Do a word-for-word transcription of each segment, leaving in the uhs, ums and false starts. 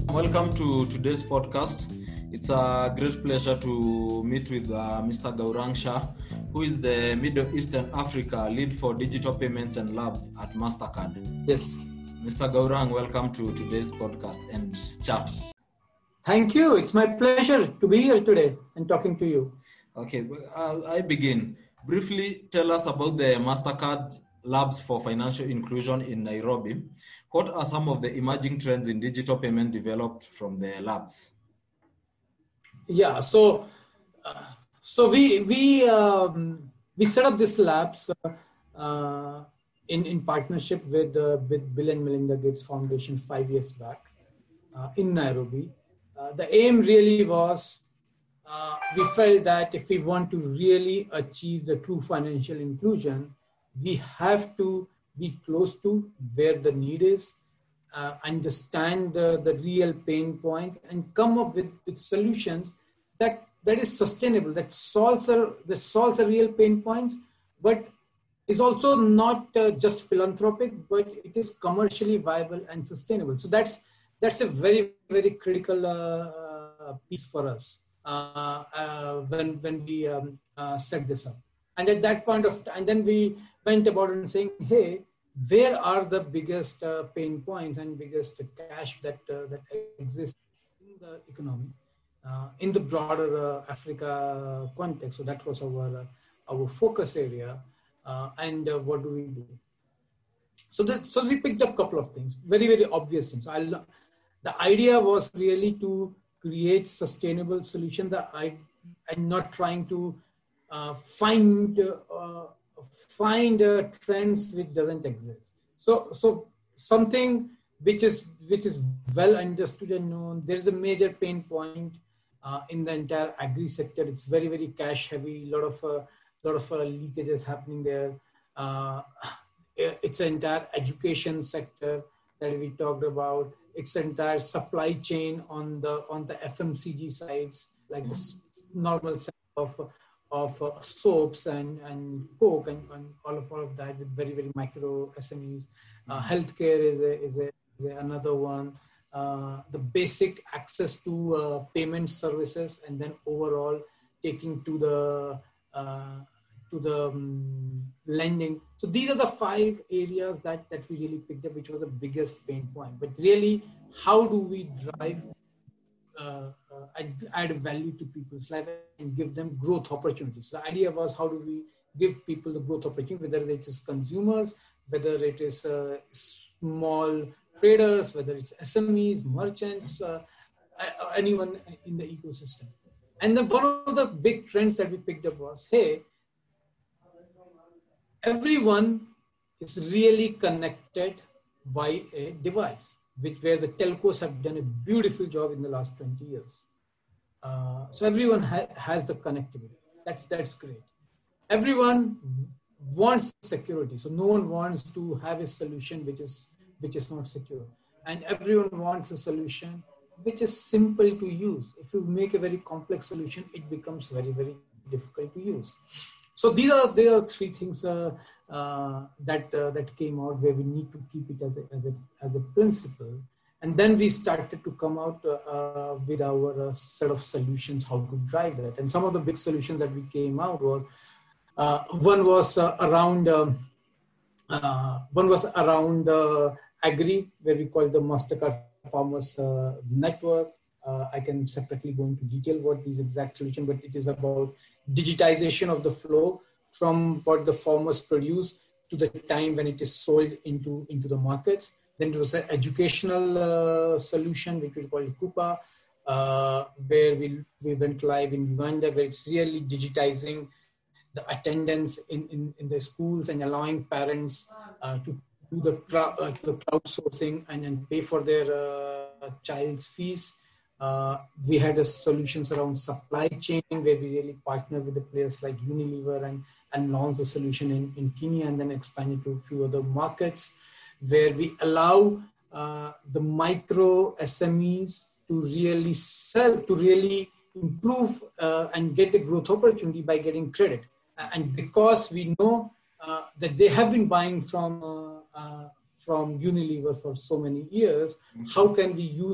Welcome to today's podcast. It's a great pleasure to meet with uh, Mister Gaurang Shah, who is the Middle Eastern Africa lead for digital payments and labs at Mastercard. Yes. Mister Gaurang, welcome to today's podcast and chat. Thank you. It's my pleasure to be here today and talking to you. Okay, uh, I begin. Briefly tell us about the Mastercard Labs for Financial Inclusion in Nairobi. What are some of the emerging trends in digital payment developed from the labs? Yeah, so uh, so we we um, we set up this labs uh, uh, in in partnership with uh, with Bill and Melinda Gates Foundation five years back uh, in Nairobi. Uh, the aim really was uh, we felt that if we want to really achieve the true financial inclusion, we have to be close to where the need is, uh, understand the, the real pain point, and come up with, with solutions that, that is sustainable, that solves a, that solves a real pain points, but is also not uh, just philanthropic, but it is commercially viable and sustainable. So that's that's a very, very critical uh, piece for us uh, uh, when, when we um, uh, set this up. And at that point of time, and then we went about and saying, hey, where are the biggest uh, pain points and biggest cash that uh, that exists in the economy, uh, in the broader uh, Africa context? So that was our uh, our focus area. Uh, and uh, what do we do? So that so we picked up a couple of things, very very obvious things. I'll, the idea was really to create sustainable solution. That I I'm not trying to uh, find. Uh, find uh, trends which doesn't exist. So, so something which is which is well understood and known. There's a major pain point uh, in the entire agri sector. It's very very cash heavy. A lot of uh, lot of uh, leakages happening there. Uh, it's an entire education sector that we talked about. It's an entire supply chain on the on the F M C G sides, like the normal set of of uh, soaps and, and Coke and, and all of all of that with very, very micro S M Es. Uh, healthcare is, a, is, a, is a another one. Uh, the basic access to uh, payment services, and then overall taking to the uh, to the um, lending. So these are the five areas that, that we really picked up, which was the biggest pain point. But really, how do we drive Uh, uh, add, add value to people's life and give them growth opportunities? The idea was, how do we give people the growth opportunity, whether it is consumers, whether it is uh, small traders, whether it's S M Es, merchants, uh, anyone in the ecosystem. And then one of the big trends that we picked up was, hey, everyone is really connected by a device, which where the telcos have done a beautiful job in the last twenty years. Uh, so everyone ha- has the connectivity. That's that's great. Everyone wants security. So no one wants to have a solution which is which is not secure. And everyone wants a solution which is simple to use. If you make a very complex solution, it becomes very, very difficult to use. So these are there are three things uh, uh, that uh, that came out where we need to keep it as a as a as a principle, and then we started to come out uh, uh, with our uh, set of solutions how to drive that. And some of the big solutions that we came out was uh, one was uh, around um, uh, one was around uh, agri, where we call the Mastercard Farmers uh, Network. Uh, I can separately go into detail what these exact solution, but it is about digitization of the flow from what the farmers produce to the time when it is sold into, into the markets. Then there was an educational uh, solution, which we call Coupa, uh, where we, we went live in Uganda, where it's really digitizing the attendance in, in, in the schools and allowing parents uh, to do the, uh, the crowdsourcing and, and pay for their uh, child's fees. Uh, we had a solutions around supply chain, where we really partnered with the players like Unilever and, and launched a solution in, in Kenya, and then expanded to a few other markets, where we allow uh, the micro S M Es to really sell, to really improve uh, and get a growth opportunity by getting credit. And because we know uh, that they have been buying from uh, uh, from Unilever for so many years, how can we use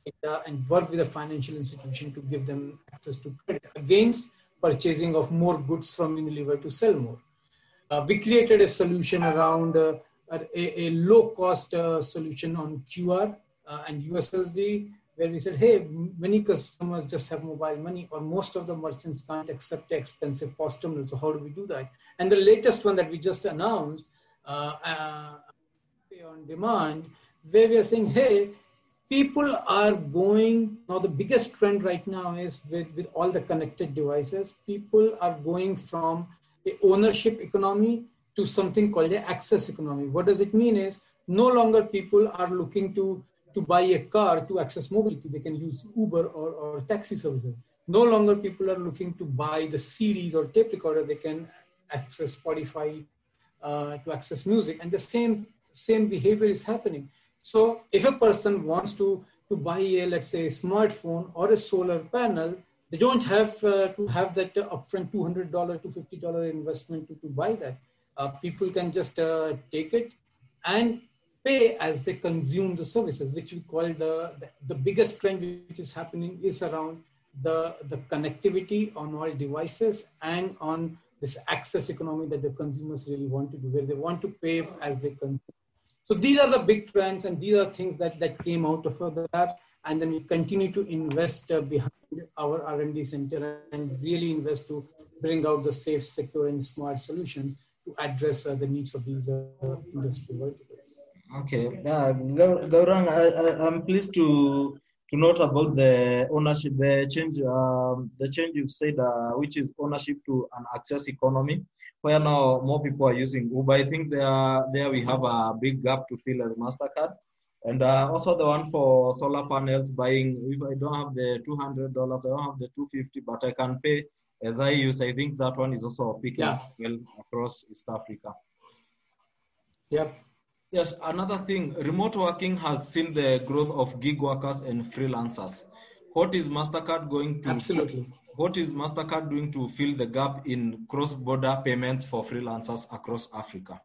data and work with a financial institution to give them access to credit against purchasing of more goods from Unilever to sell more. Uh, we created a solution around uh, a, a low-cost uh, solution on Q R uh, and U S S D, where we said, hey, many customers just have mobile money, or most of the merchants can't accept expensive POS terminals. So how do we do that? And the latest one that we just announced, uh, uh, Pay on Demand, where we are saying, hey, people are going, now the biggest trend right now is with, with all the connected devices, people are going from a ownership economy to something called an access economy. What does it mean is no longer people are looking to, to buy a car to access mobility. They can use Uber or, or taxi services. No longer people are looking to buy the C Ds or tape recorder. They can access Spotify uh, to access music. And the same, same behavior is happening. So if a person wants to, to buy a, let's say, a smartphone or a solar panel, they don't have uh, to have that uh, upfront two hundred dollars to fifty dollars investment to, to buy that. Uh, people can just uh, take it and pay as they consume the services, which we call the, the, the biggest trend which is happening is around the, the connectivity on all devices and on this access economy that the consumers really want to do, where they want to pay as they consume. So these are the big trends, and these are things that, that came out of the lab. And then we continue to invest uh, behind our R and D center and really invest to bring out the safe, secure, and smart solutions to address uh, the needs of these uh, industry verticals. Okay, uh, Gaurang, I, I, I'm pleased to to note about the ownership, the change, um, the change you've said, uh, which is ownership to an access economy, where now more people are using Uber. I think there, there we have a big gap to fill as MasterCard. And uh, also the one for solar panels buying, if I don't have the two hundred dollars, I don't have the two hundred fifty dollars, but I can pay as I use. I think that one is also picking yeah. up well across East Africa. Yep. Yes, another thing, remote working has seen the growth of gig workers and freelancers. What is MasterCard going to Absolutely. What is MasterCard doing to fill the gap in cross-border payments for freelancers across Africa?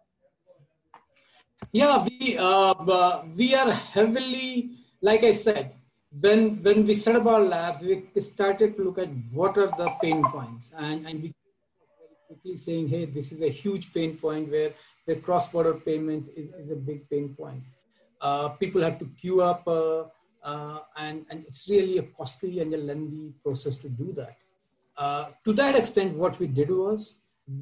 Yeah, we uh, we are heavily, like I said, when when we set up our labs, we started to look at what are the pain points, and and we very quickly saying, hey, this is a huge pain point where the cross-border payments is, is a big pain point. Uh, people have to queue up, uh, uh, and and it's really a costly and a lengthy process to do that. Uh, to that extent, what we did was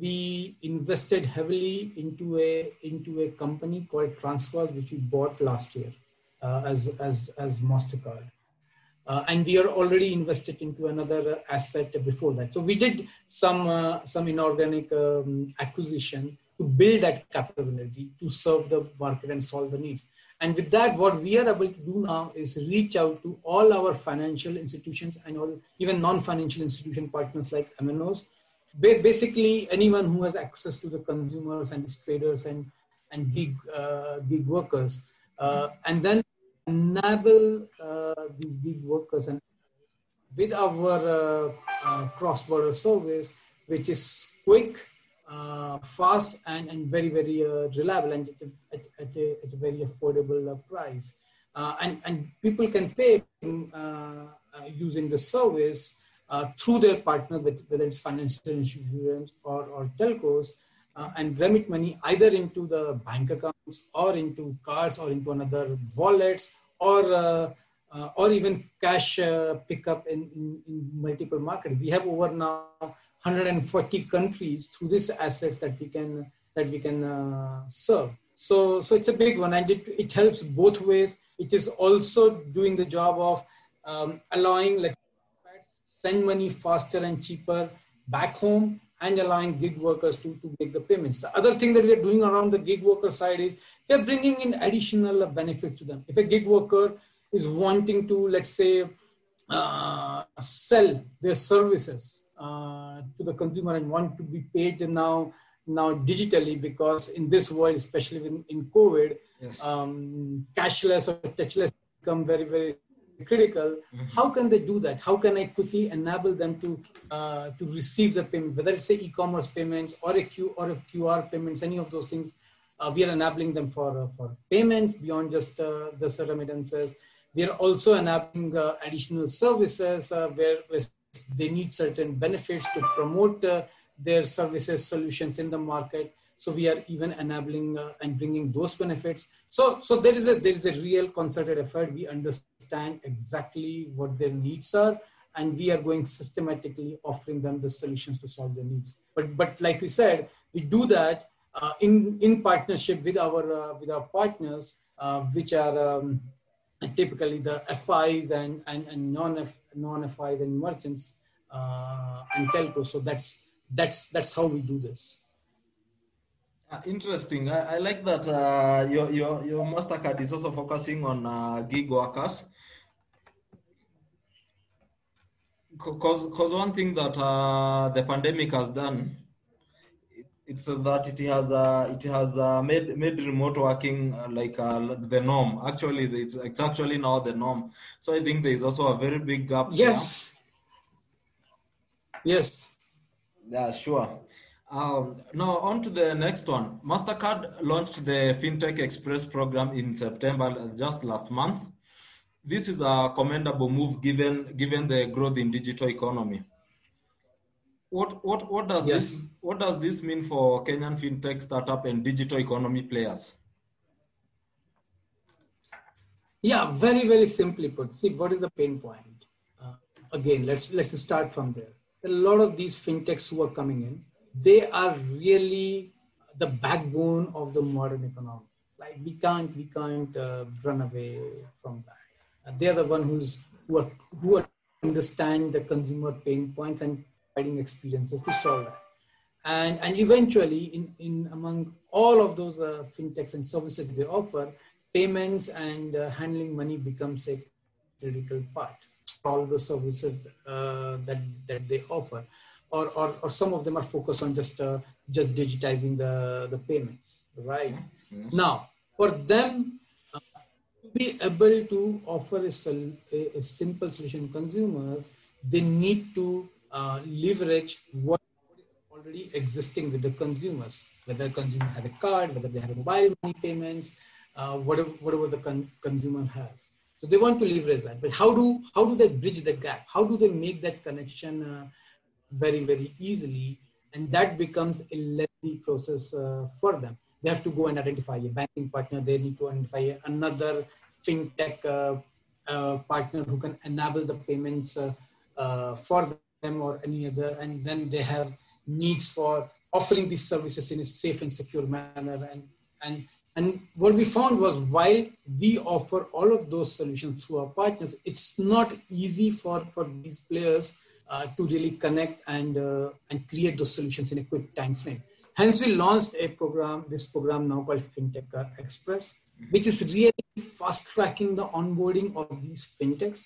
we invested heavily into a into a company called Transworld, which we bought last year uh, as as as MasterCard, uh, and we are already invested into another asset before that. So we did some uh, some inorganic um, acquisition to build that capability to serve the market and solve the needs. And with that, what we are able to do now is reach out to all our financial institutions and all, even non-financial institution partners like M N Os. Basically, anyone who has access to the consumers and traders and, and gig, uh, gig workers, uh, and then enable uh, these gig workers and with our uh, uh, cross-border service, which is quick, Uh, fast and, and very, very uh, reliable and at a, at, at, a, at a very affordable uh, price. Uh, and, and people can pay uh, uh, using the service uh, through their partner, whether it's financial institutions or, or telcos, uh, and remit money either into the bank accounts or into cards or into another wallets or uh, uh, or even cash uh, pickup in, in, in multiple markets. We have over now one hundred forty countries through these assets that we can that we can uh, serve. So so it's a big one, and it, it helps both ways. It is also doing the job of um, allowing like send money faster and cheaper back home, and allowing gig workers to, to make the payments. The other thing that we are doing around the gig worker side is we are bringing in additional benefit to them. If a gig worker is wanting to, let's say, uh, sell their services Uh, to the consumer and want to be paid now now digitally, because in this world, especially in, in COVID, yes. um, cashless or touchless become very, very critical. Mm-hmm. How can they do that? How can I quickly enable them to uh, to receive the payment, whether it's say e-commerce payments or a Q or a Q R payments, any of those things? Uh, we are enabling them for uh, for payments beyond just uh, just the remittances. We are also enabling uh, additional services uh, where, where they need certain benefits to promote uh, their services solutions in the market. So we are even enabling uh, and bringing those benefits. So, so there is a there is a real concerted effort. We understand exactly what their needs are, and we are going systematically offering them the solutions to solve their needs. But but like we said, we do that uh, in in partnership with our uh, with our partners, uh, which are um, typically the F Is and and, and non non F Is and merchants uh, and telcos. So that's that's that's how we do this. Uh, interesting. I, I like that uh, your, your, your MasterCard is also focusing on uh, gig workers. Because because one thing that uh, the pandemic has done, it, it says that it has uh, it has uh, made made remote working uh, like uh, the norm. Actually, it's it's actually now the norm. So I think there is also a very big gap. Yes. There. Yes. Yeah, sure. Um, now, on to the next one. MasterCard launched the FinTech Express program in September, just last month. This is a commendable move given given the growth in digital economy. What what what does Yes. this what does this mean for Kenyan fintech startup and digital economy players? Yeah, very very simply put. See, what is the pain point? Uh, again, let's let's start from there. A lot of these fintechs who are coming in, they are really the backbone of the modern economy. Like we can't we can't uh, run away from that. Uh, they are the one who's who are who understand the consumer pain points and providing experiences to solve that. And and eventually, in in among all of those uh, fintechs and services they offer, payments and uh, handling money becomes a critical part. All the services uh, that that they offer, or, or or some of them are focused on just uh, just digitizing the the payments, right? Mm-hmm. Now, for them uh, to be able to offer a, a, a simple solution to consumers, they need to uh, leverage what is already existing with the consumers, whether the consumer has a card, whether they have mobile money payments, uh, whatever whatever the con- consumer has. So they want to leverage that, but how do how do they bridge the gap? How do they make that connection uh, very very easily? And that becomes a lengthy process uh, for them. They have to go and identify a banking partner. They need to identify another fintech uh, uh, partner who can enable the payments uh, uh, for them or any other. And then they have needs for offering these services in a safe and secure manner. And and And what we found was while we offer all of those solutions through our partners, it's not easy for, for these players uh, to really connect and, uh, and create those solutions in a quick time frame. Hence, we launched a program, this program now called FinTech Express, which is really fast tracking the onboarding of these fintechs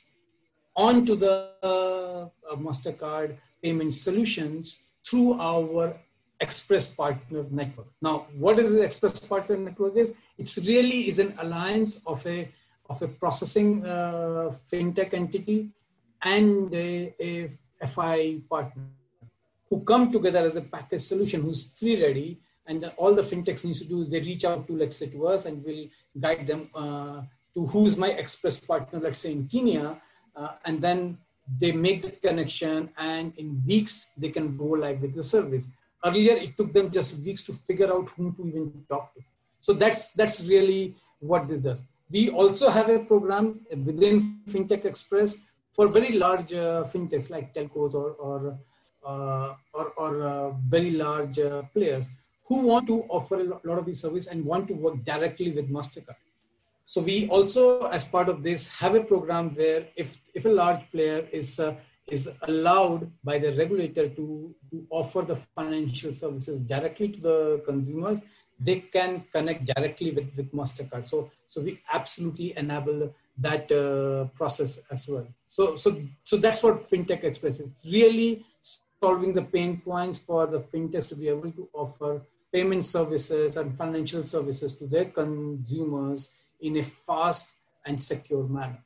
onto the uh, MasterCard payment solutions through our Express Partner Network. Now, what is the Express Partner Network is? It's really is an alliance of a of a processing uh, fintech entity and a, a F I partner who come together as a package solution who's pre-ready, and the, all the fintechs need to do is they reach out to, let's say, to us, and we'll guide them uh, to who's my Express partner, let's say in Kenya, uh, and then they make the connection, and in weeks they can go live with the service. Earlier, it took them just weeks to figure out whom to even talk to. So that's that's really what this does. We also have a program within FinTech Express for very large uh, fintechs like telcos or or uh, or, or uh, very large uh, players who want to offer a lot of these services and want to work directly with MasterCard. So we also, as part of this, have a program where if if a large player is uh, is allowed by the regulator to, to offer the financial services directly to the consumers, they can connect directly with, with MasterCard. So, so we absolutely enable that uh, process as well. So, so, so that's what FinTech Express is. It's really solving the pain points for the fintechs to be able to offer payment services and financial services to their consumers in a fast and secure manner.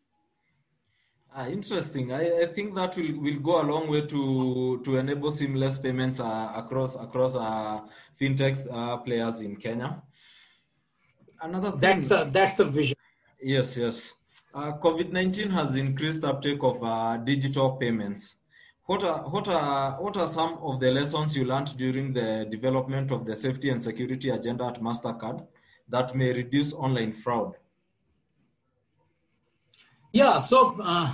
Ah, interesting. I, I think that will, will go a long way to to enable seamless payments uh, across across uh, fintech uh, players in Kenya. Another thing. That's the, that's the vision. Yes, yes. Uh, COVID nineteen has increased uptake of uh, digital payments. What are, what, are, what are some of the lessons you learned during the development of the safety and security agenda at MasterCard that may reduce online fraud? Yeah, so uh,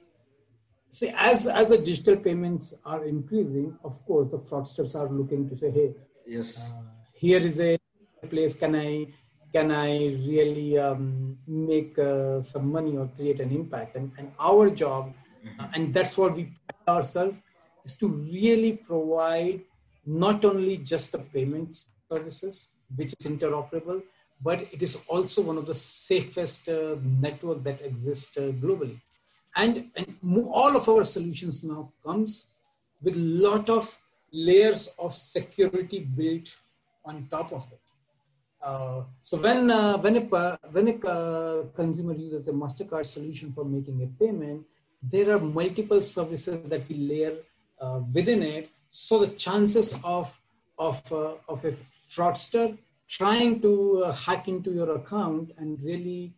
see, as, as the digital payments are increasing, of course, the fraudsters are looking to say, hey, Yes. uh, here is a place, can I can I really um, make uh, some money or create an impact? And, and our job, Mm-hmm. uh, and that's what we pride ourselves, is to really provide not only just the payment services, which is interoperable, but it is also one of the safest uh, network that exists uh, globally. And, and all of our solutions now comes with a lot of layers of security built on top of it. Uh, so when uh, when a when a uh, consumer uses a MasterCard solution for making a payment, there are multiple services that we layer uh, within it. So the chances of of uh, of a fraudster trying to uh, hack into your account and really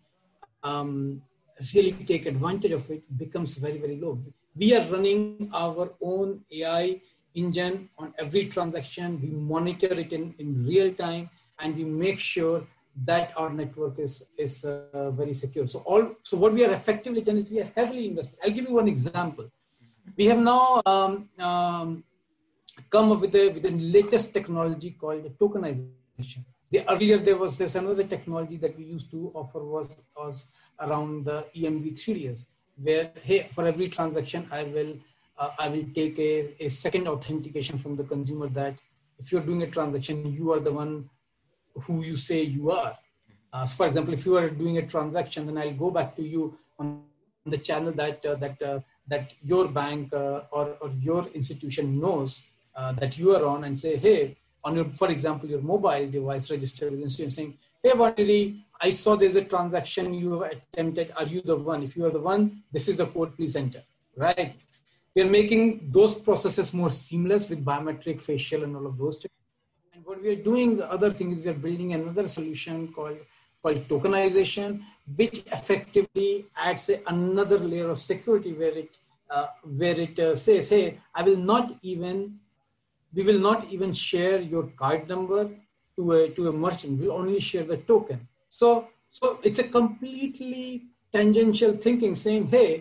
um, really take advantage of it becomes very very low. We are running our own A I engine on every transaction. We monitor it in, in real time, and we make sure that our network is is uh, very secure. So all so what we are effectively done is we are heavily invested. I'll give you one example. We have now um, um, come up with a with the latest technology called tokenization. The earlier there was this another technology that we used to offer was was around the E M V three D S, where hey, for every transaction I will uh, I will take a, a second authentication from the consumer that if you're doing a transaction, you are the one who you say you are. Uh, so for example, if you are doing a transaction, then I'll go back to you on the channel that uh, that uh, that your bank uh, or, or your institution knows uh, that you are on, and say, hey, on your, for example, your mobile device registered with institution, saying, hey, Vanili, I saw there's a transaction you have attempted. Are you the one? If you are the one, this is the code, please enter. Right? We are making those processes more seamless with biometric, facial, and all of those things. And what we are doing, the other thing is we are building another solution called called tokenization, which effectively adds a, another layer of security where it uh, where it uh, says, hey, I will not even we will not even share your card number to a to a merchant. We'll only share the token. So so it's a completely tangential thinking, saying, hey,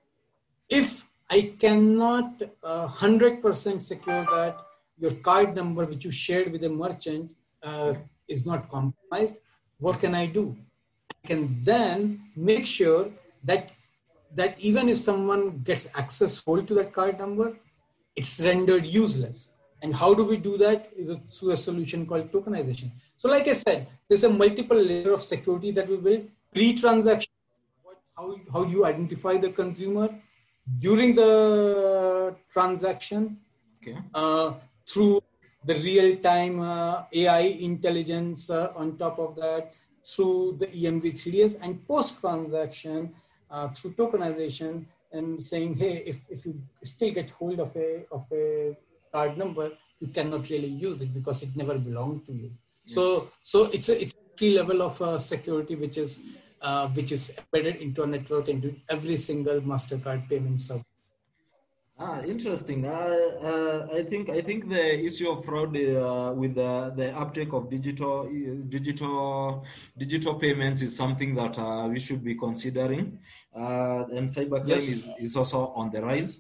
if I cannot uh, one hundred percent secure that your card number which you shared with a merchant uh, is not compromised, what can I do? I can then make sure that that even if someone gets access hold to that card number, it's rendered useless. And how do we do that? Is through a solution called tokenization. So like I said, there's a multiple layer of security that we build. Pre-transaction, how, how you identify the consumer during the transaction, Okay. uh, through the real-time uh, A I intelligence uh, on top of that, through the E M V three D S, and post-transaction uh, through tokenization, and saying, hey, if, if you still get hold of a of a card number, you cannot really use it because it never belonged to you. Yes. So so it's a it's a key level of uh, security which is uh, which is embedded into a network, into every single MasterCard payment service. Ah, interesting. Uh, uh, I think I think the issue of fraud uh, with the, the uptake of digital digital digital payments is something that uh, we should be considering, uh, and cybercrime yes. is, is also on the rise.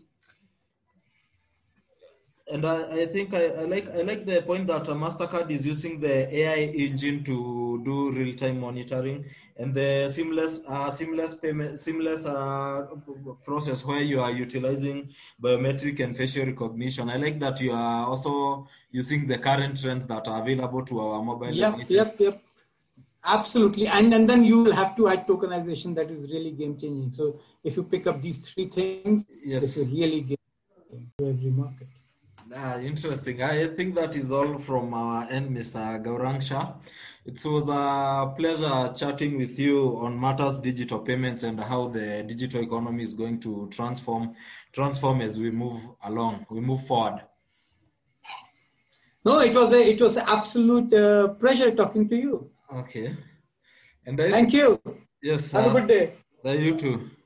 And I, I think I, I like I like the point that uh, MasterCard is using the A I engine to do real-time monitoring and the seamless uh, seamless payment seamless uh, process where you are utilizing biometric and facial recognition. I like that you are also using the current trends that are available to our mobile yep, devices. Yep, yep, absolutely. And and then you will have to add tokenization. That is really game-changing. So if you pick up these three things, yes, this will really game to every market. Ah, interesting. I think that is all from our end, Mister Gaurang Shah. It was a pleasure chatting with you on matters digital payments and how the digital economy is going to transform transform as we move along, we move forward. No, it was a it was an absolute uh, pleasure talking to you. Okay. And I Thank think, you. Yes. Have uh, a good day. Uh, you too.